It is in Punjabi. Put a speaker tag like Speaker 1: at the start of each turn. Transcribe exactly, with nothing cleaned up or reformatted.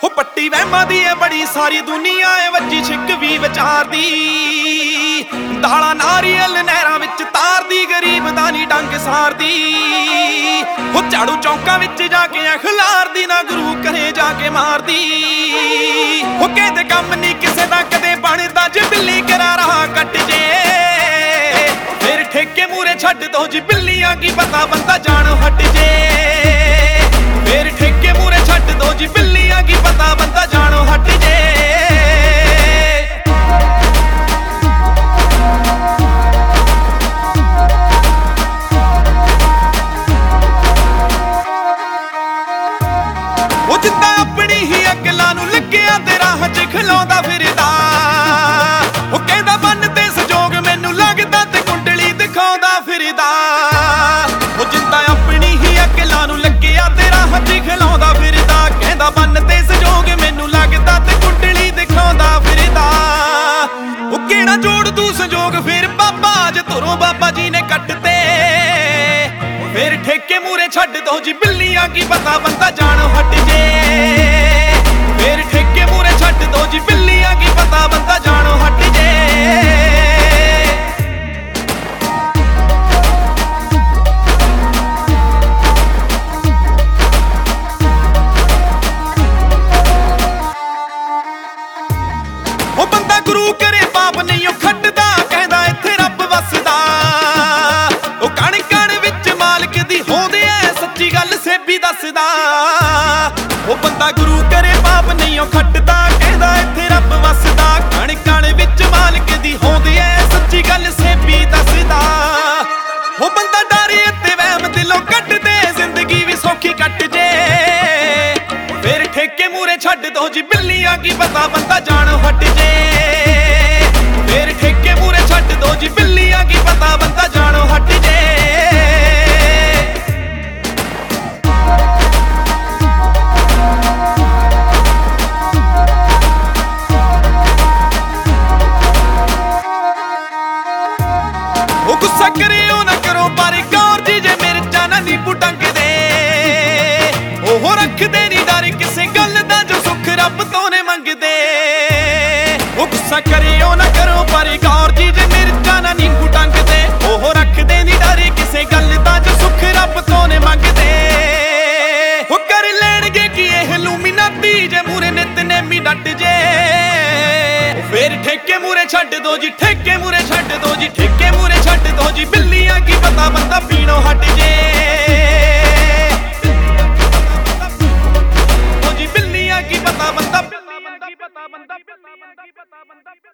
Speaker 1: ਉਹ ਪੱਟੀ ਵਹਿਮਾਂ ਦੀ ਏ ਬੜੀ ਸਾਰੀ ਦੁਨੀਆ ਏ ਵੱਜੀ ਛਿੱਕ ਵੀ ਵਿਚਾਰਦੀ। ਦਾਲਾਂ ਨਾਰੀਅਲ ਨਹਿਰਾਂ ਵਿੱਚ ਤਾਰਦੀ, ਗਰੀਬ ਦਾ ਨੀ ਡੰਗ ਸਾਰਦੀ। ਉਹ ਝਾੜੂ ਚੌਂਕਾਂ ਵਿੱਚ ਜਾ ਕੇ ਖਿਲਾਰਦੀ, ਨਾ ਗੁਰੂ ਘਰੇ ਜਾ ਕੇ ਮਾਰਦੀ। ਉਹ ਕਹਿੰਦੇ ਕੰਮ ਨੀ ਕਿਸੇ ਦਾ ਕਦੇ ਬਣਦਾ, ਜੇ ਬਿੱਲੀ ਕਰਾ ਰਹਾ ਕੱਟ ਜੇ ਫਿਰ ਠੇਕੇ ਮੂਰੇ ਛੱਡ ਦੋ ਜੀ ਬਿੱਲੀਆਂ, ਕੀ ਪਤਾ ਬੰਦਾ ਜਾਣੋ ਹਟ ਜੇ। ਫਿਰ ਠੇਕੇ ਮੂਰੇ ਛੱਡ ਦੋ ਜੀ ਬਿੱਲੀਆਂ, ਕੀ ਪਤਾ ਬੰਦਾ ਜਾਣੋ ਹਟ ਜੇ। ਉਹ ਜਿੱਦਾਂ ਆਪਣੀ ਹੀ ਅਕਲਾਂ ਨੂੰ ਲੱਗਿਆ ਤੇ ਰਾਹ 'ਚ ਖਲੋਂਦਾ ਫਿਰਦਾ। ਉਹ ਕਹਿੰਦਾ ਬੰਨ ਤੇ ਸੰਜੋਗ ਮੈਨੂੰ ਲੱਗਦਾ ਤੇ ਕੁੰਡਲੀ ਦਿਖਾਉਂਦਾ ਫਿਰਦਾ। ਉਹ ਜਿੱਦਾਂ ਆਪਣੀ ਹੀ ਅਕਲਾਂ ਨੂੰ ਲੱਗਿਆ ਤੇ ਰਾਹ 'ਚ ਖਲੋਂਦਾ ਫਿਰਦਾ। ਕਹਿੰਦਾ ਬੰਨ ਤੇ ਸੰਜੋਗ ਮੈਨੂੰ ਲੱਗਦਾ ਤੇ ਕੁੰਡਲੀ ਦਿਖਾਉਂਦਾ ਫਿਰਦਾ। ਉਹ ਕਿਹੜਾ ਜੋੜ ਤੂੰ ਸੰਜੋਗ ਫਿਰ ਬਾਬਾ, ਅੱਜ ਧੁਰੋਂ ਬਾਬਾ ਜੀ ਨੇ ਕੱਟਤੇ। ਫਿਰ ਠੇਕੇ ਮੂਰੇ ਛੱਡ ਦੋ ਜੀ ਬਿੱਲੀਆਂ, ਕੀ ਪਤਾ ਬੰਦਾ ਜਾਣੋ ਹਟ ਜੇ। ਫਿਰ ਠੇਕੇ ਮੂਰੇ ਛੱਡ ਦੋ ਜੀ ਬਿੱਲੀਆਂ, ਕੀ ਪਤਾ ਬੰਦਾ ਜਾਣੋ ਹਟ ਜੇ। ਉਹ ਬੰਦਾ ਗੁਰੂ ਕਰੇ ਪਾਪ ਨਹੀਂ ਉਹ ਖੱਟਦਾ, ਕਹਿੰਦਾ ਇੱਥੇ ਰੱਬ ਵਸਦਾ। ਉਹ ਕਣ ਕਣ ਵਿੱਚ ਮਾਲਕ ਦੀ ਹੋਂਦੇ ਐ, ਸੱਚੀ ਗੱਲ ਸੇਬੀ ਦੱਸਦਾ। ਉਹ ਬੰਦਾ ਗੁਰੂ ਕਰੇ ਪਾਪ ਨਹੀਂ ਉਹ ਖੱਟਦਾ, ਕਹਿੰਦਾ ਇੱਥੇ ਰੱਬ ਵਸਦਾ। ਕਣ ਕਣ ਵਿੱਚ ਮਾਲਕ ਦੀ ਹੋਂਦੇ ਐ, ਸੱਚੀ ਗੱਲ ਸੇਬੀ ਦੱਸਦਾ। ਉਹ ਬੰਦਾ ਡਰੇ ਤੇ ਵਹਿਮ ਦਿਲੋਂ ਕੱਢ ਦੇ, ਜ਼ਿੰਦਗੀ ਵੀ ਸੌਖੀ ਕੱਟ ਜੇ। ਫਿਰ ਠੇਕੇ ਮੂਰੇ ਛੱਡ ਦੋ ਜੀ ਬਿੱਲੀਆਂ, ਕੀ ਪਤਾ ਬੰਦਾ ਜਾਣੋ ਹਟ ਜੇ। ਫਿਰ ਠੇਕੇ ਮੂਰੇ ਛੱਡ ਦੋ ਜੀ ਬਿੱਲੀਆਂ, ਕੀ ਪਤਾ ਬੰਦਾ ਜਾਣੋ ਹਟ ਜੇ। ਉਹ ਗੁੱਸਾ ਕਰਿਓ ਨਾ ਕਰੋ ਪਰ ਗੌਰ ਜੀ, ਜੇ ਮਿਰਚਾਂ ਨਾ ਨੀਂਬੂ ਟੰਗਦੇ। ਉਹ ਰੱਖਦੇ ਨੀ ਡਰ ਕਿਸੇ ਗੱਲ ਦਾ, ਜੋ ਸੁੱਖ ਰੱਬ ਤੋਂ ਨੇ ਮੰਗਦੇ। ਉਹ ਗੁੱਸਾ ਕਰਿਓ ਨਾ ਕਰੋ ਪਰ ਗੌਰ ਜੀ, ਜੇ ਮਿਰਚਾਂ ਨਾ ਨੀਂਬੂ ਟੰਗਦੇ। ਉਹ ਰੱਖਦੇ ਨੀ ਡਰ ਕਿਸੇ ਗੱਲ ਦਾ, ਜੋ ਸੁੱਖ ਰੱਬ ਤੋਂ ਨੇ ਮੰਗਦੇ। ਉਹ ਕਰ ਲੈਣਗੇ ਕੀ ਇਹ ਲੂਮੀਨਾਤੀ, ਜੇ ਮੂਰੇ ਨਿਤਨੇਮੀ ਡਟ ਜੇ। ਫਿਰ ਠੇਕੇ ਮੂਰੇ ਛੱਡ ਦੋ ਜੀ, ਠੇਕੇ ਮੂਰੇ ਛੱਡ ਦੋ ਜੀ, ਠੇਕੇ ਮੂਰੇ ਛੱਡ ਦੋ ਜੀ ਬਿੱਲੀਆਂ, ਕੀ ਪਤਾ ਬੰਦਾ ਪੀਣੋਂ ਹਟ ਜੇ। ਉਹ ਜੀ ਬਿੱਲੀਆਂ, ਕੀ ਪਤਾ ਬੰਦਾ